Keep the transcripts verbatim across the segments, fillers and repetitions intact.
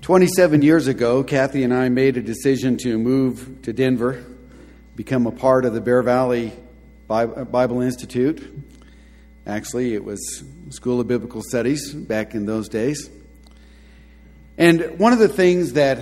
twenty-seven years ago, Kathy and I made a decision to move to Denver, become a part of the Bear Valley Bible Institute. Actually, it was School of Biblical Studies back in those days. And one of the things that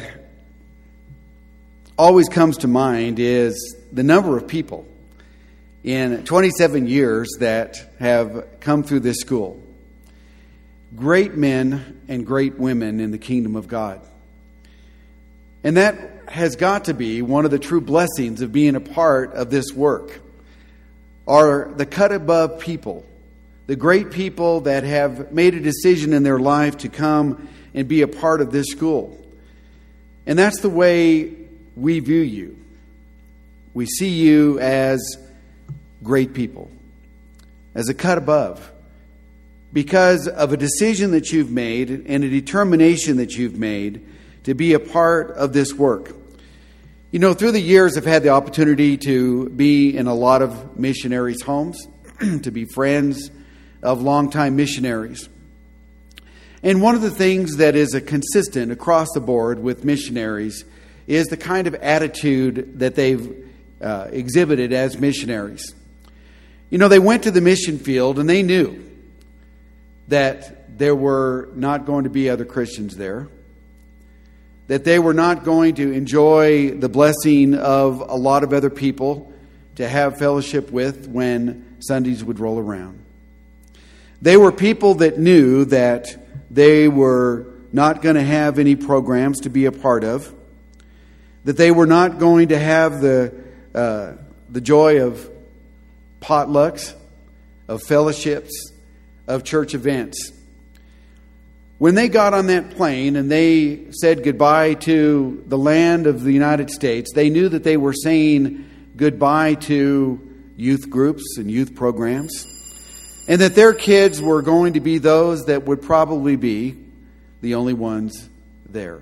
always comes to mind is the number of people in twenty-seven years that have come through this school. Great men and great women in the kingdom of God. And that has got to be one of the true blessings of being a part of this work, are the cut above people, the great people that have made a decision in their life to come and be a part of this school. And that's the way we view you. We see you as great people, as a cut above, because of a decision that you've made and a determination that you've made to be a part of this work. You know, through the years, I've had the opportunity to be in a lot of missionaries' homes, to be friends of longtime missionaries. And one of the things that is a consistent across the board with missionaries is the kind of attitude that they've uh, exhibited as missionaries. You know, they went to the mission field and they knew that there were not going to be other Christians there, that they were not going to enjoy the blessing of a lot of other people to have fellowship with when Sundays would roll around. They were people that knew that they were not going to have any programs to be a part of, that they were not going to have the uh, the joy of potlucks, of fellowships, of church events. When they got on that plane and they said goodbye to the land of the United States, they knew that they were saying goodbye to youth groups and youth programs, and that their kids were going to be those that would probably be the only ones there.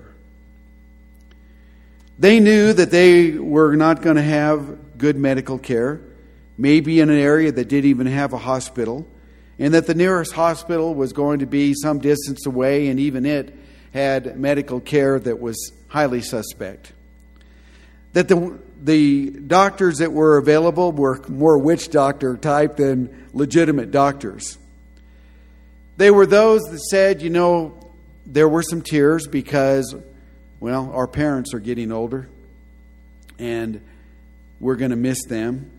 They knew that they were not going to have good medical care, maybe in an area that didn't even have a hospital, and that the nearest hospital was going to be some distance away, and even it had medical care that was highly suspect. That the the doctors that were available were more witch doctor type than legitimate doctors. They were those that said, you know, there were some tears because, well, our parents are getting older and we're going to miss them.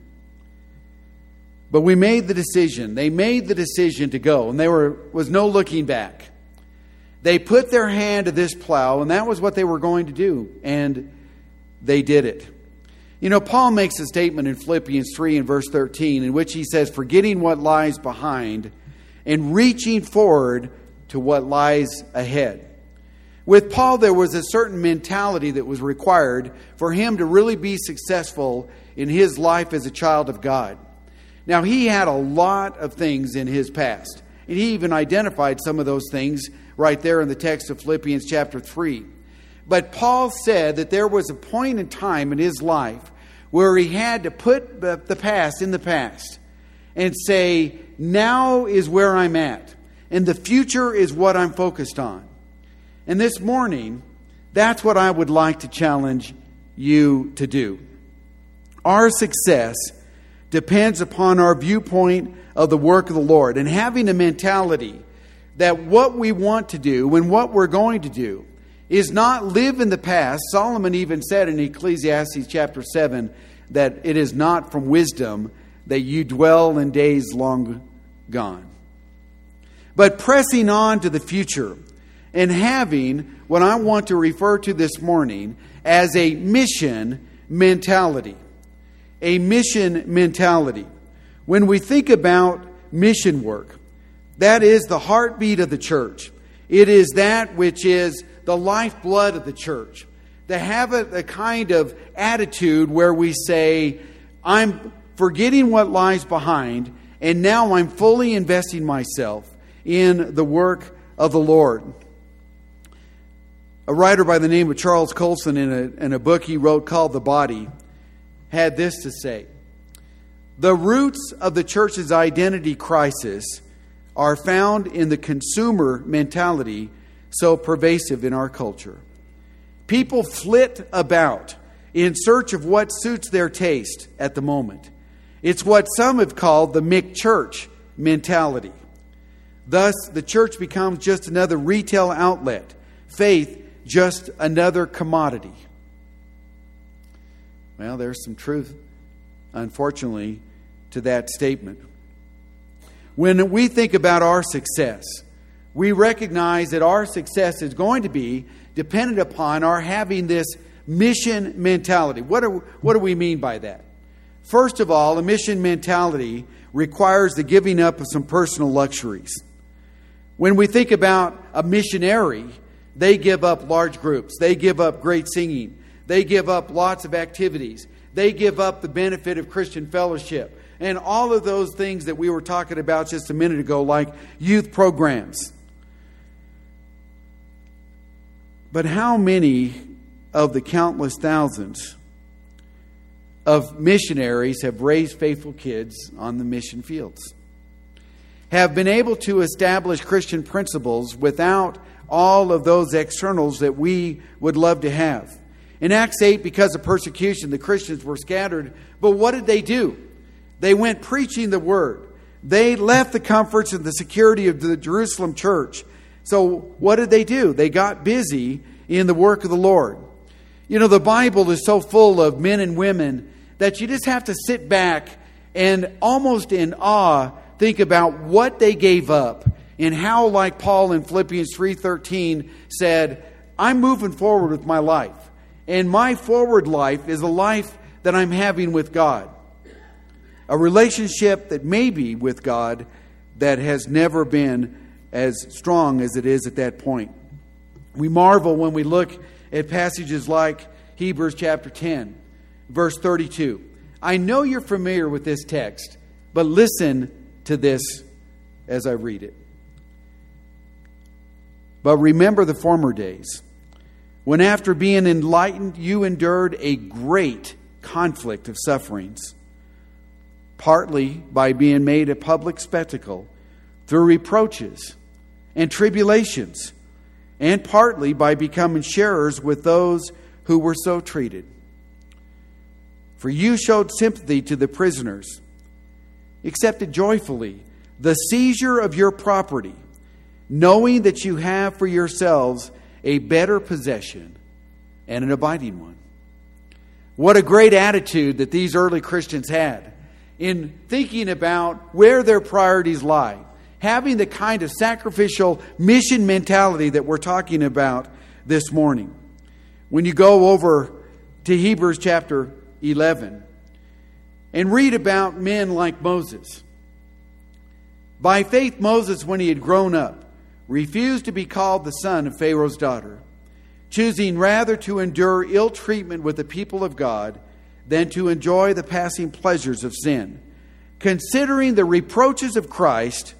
But we made the decision. They made the decision to go, and there were, was no looking back. They put their hand to this plow, and that was what they were going to do, and they did it. You know, Paul makes a statement in Philippians three and verse thirteen in which he says, forgetting what lies behind and reaching forward to what lies ahead. With Paul, there was a certain mentality that was required for him to really be successful in his life as a child of God. Now, he had a lot of things in his past, and he even identified some of those things right there in the text of Philippians chapter three. But Paul said that there was a point in time in his life where he had to put the past in the past and say, now is where I'm at, and the future is what I'm focused on. And this morning, that's what I would like to challenge you to do. Our success depends upon our viewpoint of the work of the Lord, and having a mentality that what we want to do and what we're going to do is not live in the past. Solomon even said in Ecclesiastes chapter seven that it is not from wisdom that you dwell in days long gone, but pressing on to the future and having what I want to refer to this morning as a mission mentality. A mission mentality. When we think about mission work, that is the heartbeat of the church. It is that which is the lifeblood of the church. To have a, a kind of attitude where we say, I'm forgetting what lies behind, and now I'm fully investing myself in the work of the Lord. A writer by the name of Charles Colson, in a, in a book he wrote called The Body, had this to say: the roots of the church's identity crisis are found in the consumer mentality so pervasive in our culture. People flit about in search of what suits their taste at the moment. It's what some have called the McChurch mentality. Thus, the church becomes just another retail outlet. Faith, just another commodity. Well, there's some truth, unfortunately, to that statement. When we think about our success, we recognize that our success is going to be dependent upon our having this mission mentality. What do, what do we mean by that? First of all, a mission mentality requires the giving up of some personal luxuries. When we think about a missionary, they give up large groups. They give up great singing. They give up lots of activities. They give up the benefit of Christian fellowship. And all of those things that we were talking about just a minute ago, like youth programs. But how many of the countless thousands of missionaries have raised faithful kids on the mission fields? Have been able to establish Christian principles without all of those externals that we would love to have. In Acts eight, because of persecution, the Christians were scattered. But what did they do? They went preaching the word. They left the comforts and the security of the Jerusalem church. So what did they do? They got busy in the work of the Lord. You know, the Bible is so full of men and women that you just have to sit back and almost in awe think about what they gave up and how, like Paul in Philippians three thirteen said, I'm moving forward with my life. And my forward life is a life that I'm having with God. A relationship that may be with God that has never been as strong as it is at that point. We marvel when we look at passages like Hebrews chapter ten, verse thirty-two. I know you're familiar with this text, but listen to this as I read it. But remember the former days, when after being enlightened, you endured a great conflict of sufferings, partly by being made a public spectacle through reproaches and tribulations, and partly by becoming sharers with those who were so treated. For you showed sympathy to the prisoners, accepted joyfully the seizure of your property, knowing that you have for yourselves a better possession and an abiding one. What a great attitude that these early Christians had in thinking about where their priorities lie. Having the kind of sacrificial mission mentality that we're talking about this morning. When you go over to Hebrews chapter eleven and read about men like Moses. By faith, Moses, when he had grown up, refused to be called the son of Pharaoh's daughter, choosing rather to endure ill treatment with the people of God than to enjoy the passing pleasures of sin, considering the reproaches of Christ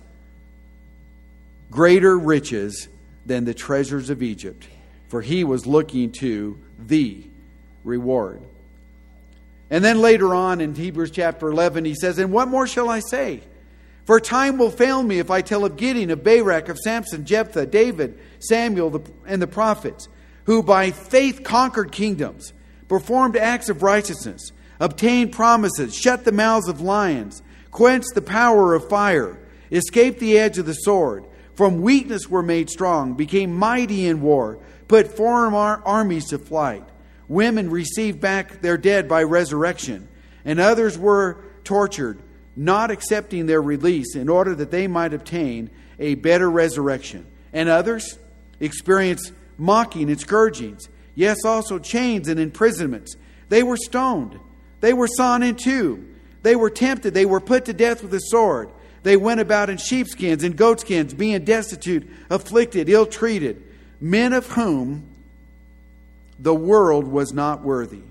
greater riches than the treasures of Egypt, for he was looking to the reward. And then later on in Hebrews chapter eleven, he says, and what more shall I say? For time will fail me if I tell of Gideon, of Barak, of Samson, Jephthah, David, Samuel, and the prophets, who by faith conquered kingdoms, performed acts of righteousness, obtained promises, shut the mouths of lions, quenched the power of fire, escaped the edge of the sword, from weakness were made strong, became mighty in war, put foreign ar- armies to flight. Women received back their dead by resurrection, and others were tortured, not accepting their release in order that they might obtain a better resurrection. And others experienced mocking and scourgings, yes, also chains and imprisonments. They were stoned. They were sawn in two. They were tempted. They were put to death with a sword. They went about in sheepskins and goatskins, being destitute, afflicted, ill-treated, men of whom the world was not worthy,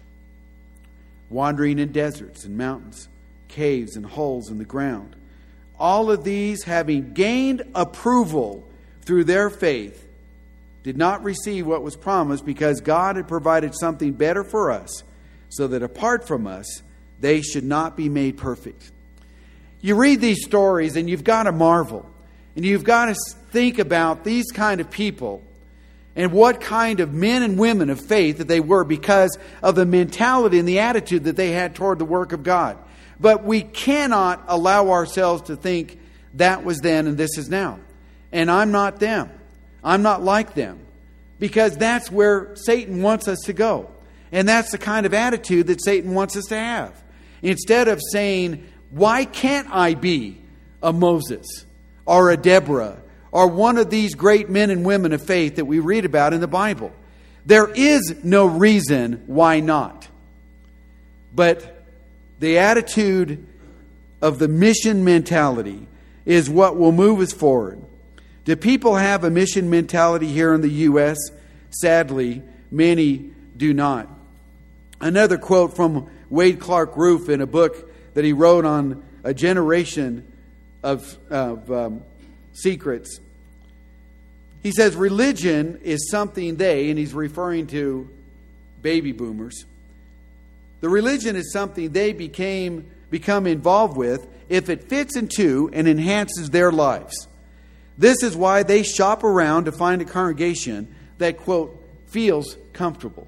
wandering in deserts and mountains, caves and holes in the ground. All of these, having gained approval through their faith, did not receive what was promised because God had provided something better for us, so that apart from us, they should not be made perfect. You read these stories and you've got to marvel. And you've got to think about these kind of people and what kind of men and women of faith that they were because of the mentality and the attitude that they had toward the work of God. But we cannot allow ourselves to think that was then and this is now. And I'm not them. I'm not like them. Because that's where Satan wants us to go. And that's the kind of attitude that Satan wants us to have. Instead of saying, why can't I be a Moses or a Deborah or one of these great men and women of faith that we read about in the Bible? There is no reason why not. But the attitude of the mission mentality is what will move us forward. Do people have a mission mentality here in the U S? Sadly, many do not. Another quote from Wade Clark Roof in a book that he wrote on a generation of, of um, secrets. He says, religion is something they, and he's referring to baby boomers, the religion is something they became become involved with if it fits into and enhances their lives. This is why they shop around to find a congregation that, quote, feels comfortable.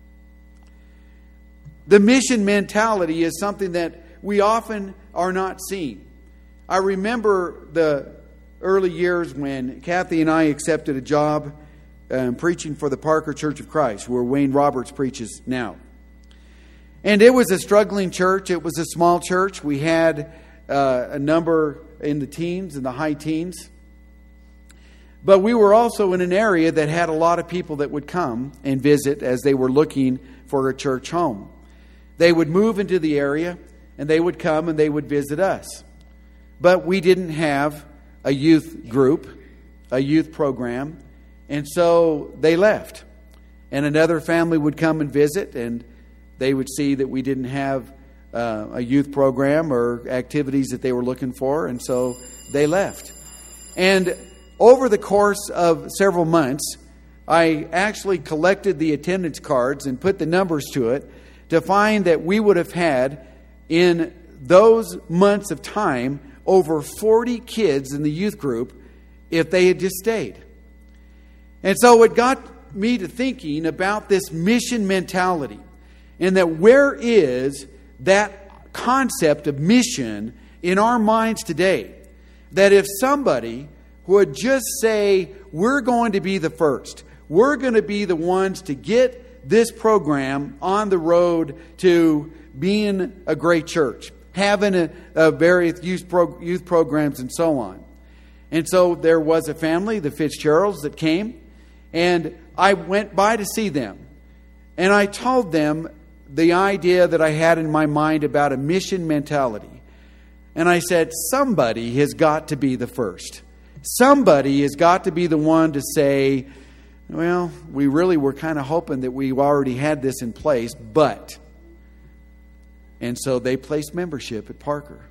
The mission mentality is something that we often are not seeing. I remember the early years when Kathy and I accepted a job um, preaching for the Parker Church of Christ, where Wayne Roberts preaches now. And it was a struggling church. It was a small church. We had uh, a number in the teens, in the high teens. But we were also in an area that had a lot of people that would come and visit as they were looking for a church home. They would move into the area and they would come and they would visit us. But we didn't have a youth group, a youth program, and so they left. And another family would come and visit, and they would see that we didn't have uh, a youth program or activities that they were looking for, and so they left. And over the course of several months, I actually collected the attendance cards and put the numbers to it to find that we would have had, in those months of time, over forty kids in the youth group if they had just stayed. And so it got me to thinking about this mission mentality, and that where is that concept of mission in our minds today? That if somebody would just say, we're going to be the first, we're going to be the ones to get this program on the road to being a great church, having a, a various youth, pro, youth programs and so on. And so there was a family, the Fitzgeralds, that came, and I went by to see them. And I told them the idea that I had in my mind about a mission mentality. And I said, somebody has got to be the first. Somebody has got to be the one to say, well, we really were kind of hoping that we already had this in place, but... And so they placed membership at Parker.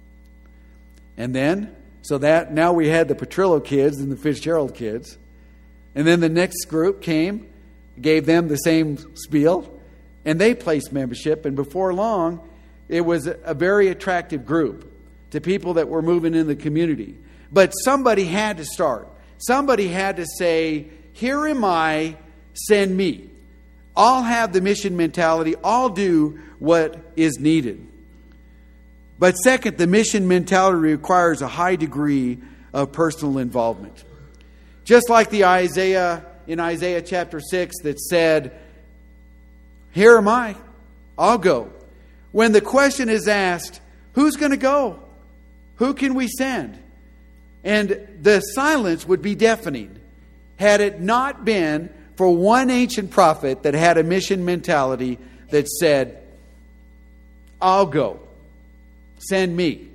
And then, so that now we had the Petrillo kids and the Fitzgerald kids. And then the next group came, gave them the same spiel, and they placed membership. And before long, it was a very attractive group to people that were moving in the community. But somebody had to start. Somebody had to say, here am I, send me. I'll have the mission mentality. I'll do what is needed. But second, the mission mentality requires a high degree of personal involvement. Just like the Isaiah in Isaiah chapter six that said, here am I, I'll go. When the question is asked, who's going to go? Who can we send? And the silence would be deafening had it not been for one ancient prophet that had a mission mentality that said, I'll go. Send me.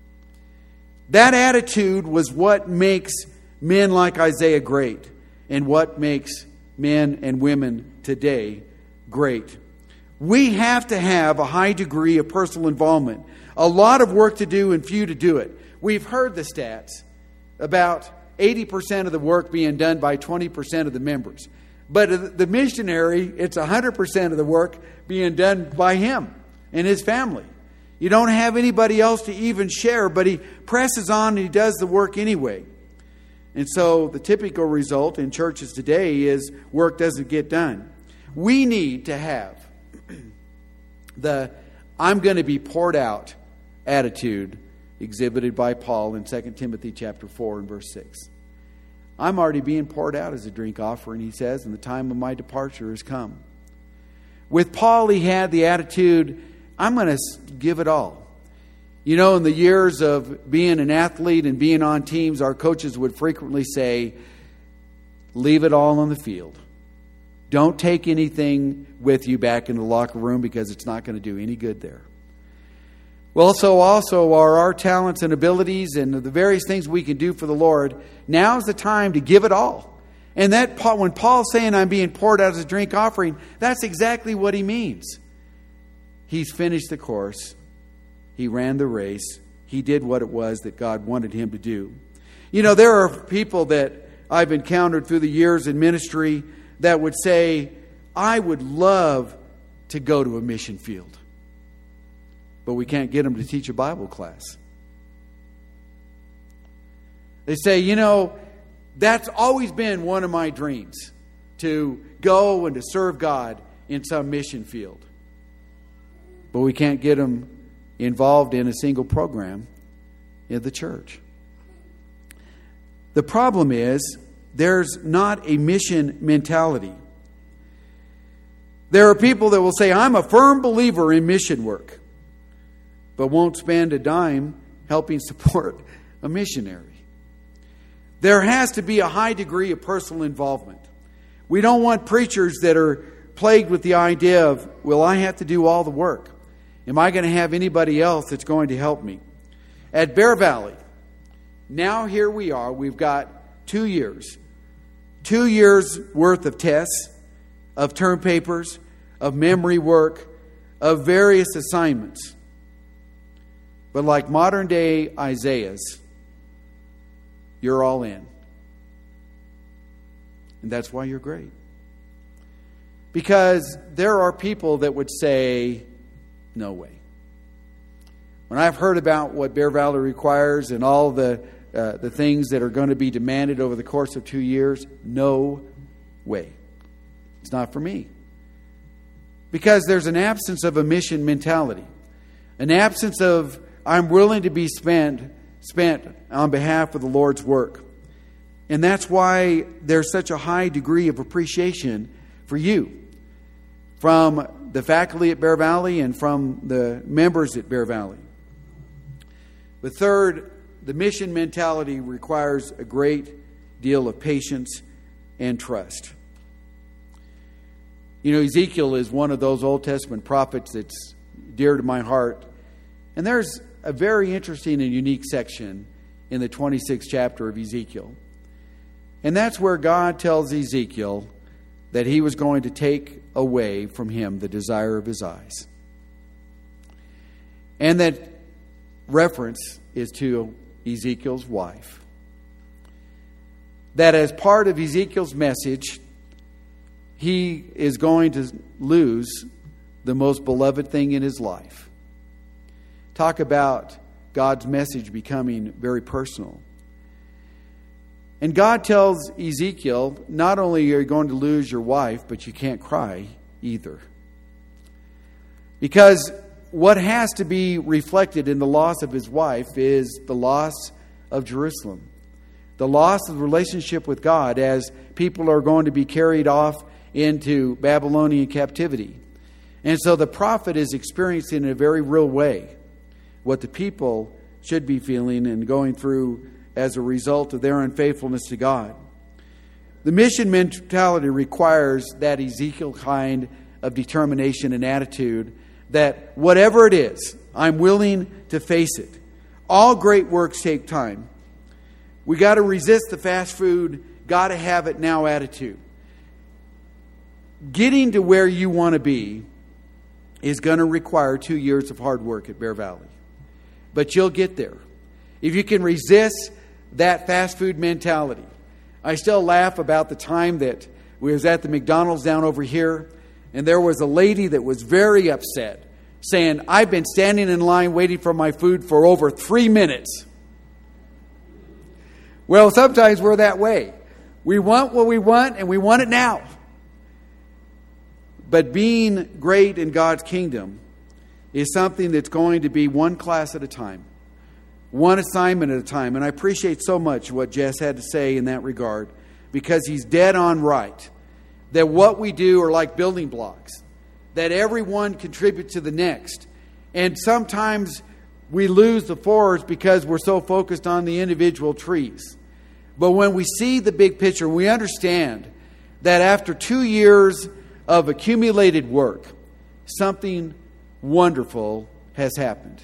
That attitude was what makes men like Isaiah great, and what makes men and women today great. We have to have a high degree of personal involvement. A lot of work to do and few to do it. We've heard the stats about eighty percent of the work being done by twenty percent of the members. But the missionary, it's one hundred percent of the work being done by him and his family. You don't have anybody else to even share, but he presses on and he does the work anyway. And so the typical result in churches today is work doesn't get done. We need to have the I'm going to be poured out attitude exhibited by Paul in Second Timothy chapter four and verse six. I'm already being poured out as a drink offering, he says, and the time of my departure has come. With Paul, he had the attitude, I'm going to give it all. You know, in the years of being an athlete and being on teams, our coaches would frequently say, leave it all on the field. Don't take anything with you back in the locker room because it's not going to do any good there. Well, so also are our talents and abilities and the various things we can do for the Lord. Now's the time to give it all. And that when Paul's saying I'm being poured out as a drink offering, that's exactly what he means. He's finished the course. He ran the race. He did what it was that God wanted him to do. You know, there are people that I've encountered through the years in ministry that would say, I would love to go to a mission field. But we can't get them to teach a Bible class. They say, you know, that's always been one of my dreams, to go and to serve God in some mission field. But we can't get them involved in a single program in the church. The problem is there's not a mission mentality. There are people that will say, I'm a firm believer in mission work, but won't spend a dime helping support a missionary. There has to be a high degree of personal involvement. We don't want preachers that are plagued with the idea of, well, I have to do all the work. Am I going to have anybody else that's going to help me? At Bear Valley, now here we are. We've got two years. Two years worth of tests, of term papers, of memory work, of various assignments. But like modern day Isaiah's, you're all in. And that's why you're great. Because there are people that would say, no way. When I've heard about what Bear Valley requires and all the uh, the things that are going to be demanded over the course of two years, no way. It's not for me. Because there's an absence of a mission mentality. An absence of, I'm willing to be spent, spent on behalf of the Lord's work. And that's why there's such a high degree of appreciation for you from the faculty at Bear Valley and from the members at Bear Valley. The third, the mission mentality requires a great deal of patience and trust. You know, Ezekiel is one of those Old Testament prophets that's dear to my heart. And there's a very interesting and unique section in the twenty-sixth chapter of Ezekiel. And that's where God tells Ezekiel that he was going to take away from him the desire of his eyes. And that reference is to Ezekiel's wife. That as part of Ezekiel's message, he is going to lose the most beloved thing in his life. Talk about God's message becoming very personal. And God tells Ezekiel, not only are you going to lose your wife, but you can't cry either. Because what has to be reflected in the loss of his wife is the loss of Jerusalem. The loss of the relationship with God as people are going to be carried off into Babylonian captivity. And so the prophet is experiencing in a very real way what the people should be feeling and going through as a result of their unfaithfulness to God. The mission mentality requires that Ezekiel kind of determination and attitude that whatever it is, I'm willing to face it. All great works take time. We got to resist the fast food, got to have it now attitude. Getting to where you want to be is going to require two years of hard work at Bear Valley. But you'll get there. If you can resist that fast food mentality. I still laugh about the time that we was at the McDonald's down over here, and there was a lady that was very upset, saying, I've been standing in line waiting for my food for over three minutes. Well, sometimes we're that way. We want what we want, and we want it now. But being great in God's kingdom is something that's going to be one class at a time, one assignment at a time. And I appreciate so much what Jess had to say in that regard, because he's dead on right. That what we do are like building blocks, that everyone contributes to the next. And sometimes we lose the forest because we're so focused on the individual trees. But when we see the big picture, we understand that after two years of accumulated work, something wonderful has happened.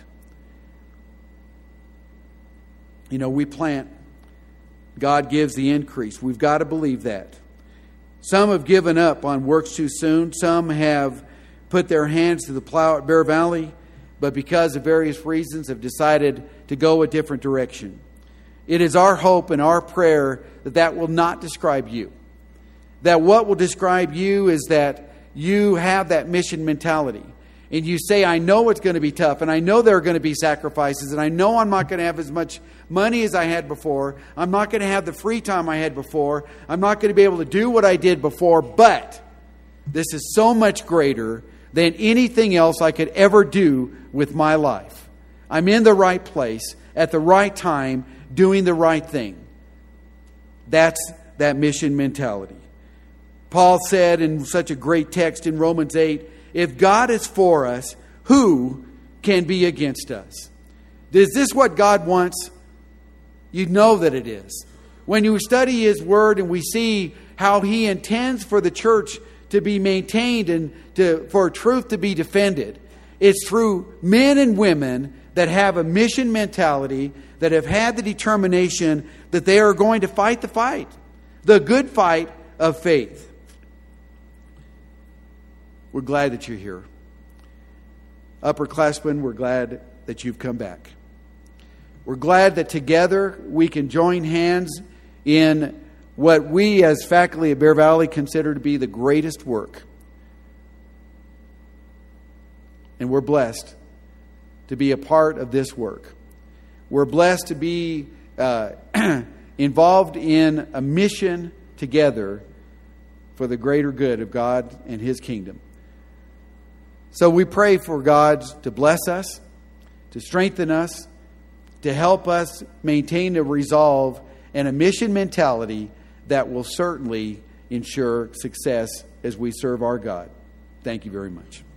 You know, we plant, God gives the increase. We've got to believe that. Some have given up on works too soon. Some have put their hands to the plow at Bear Valley, but because of various reasons have decided to go a different direction. It is our hope and our prayer that that will not describe you. That what will describe you is that you have that mission mentality. And you say, I know it's going to be tough, and I know there are going to be sacrifices, and I know I'm not going to have as much money as I had before. I'm not going to have the free time I had before. I'm not going to be able to do what I did before, but this is so much greater than anything else I could ever do with my life. I'm in the right place, at the right time, doing the right thing. That's that mission mentality. Paul said in such a great text in Romans eight, if God is for us, who can be against us? Is this what God wants? You know that it is. When you study His Word and we see how He intends for the church to be maintained and to, for truth to be defended, it's through men and women that have a mission mentality, that have had the determination that they are going to fight the fight, the good fight of faith. We're glad that you're here. Upperclassmen, we're glad that you've come back. We're glad that together we can join hands in what we as faculty at Bear Valley consider to be the greatest work. And we're blessed to be a part of this work. We're blessed to be uh, involved in a mission together for the greater good of God and His kingdom. So we pray for God to bless us, to strengthen us, to help us maintain a resolve and a mission mentality that will certainly ensure success as we serve our God. Thank you very much.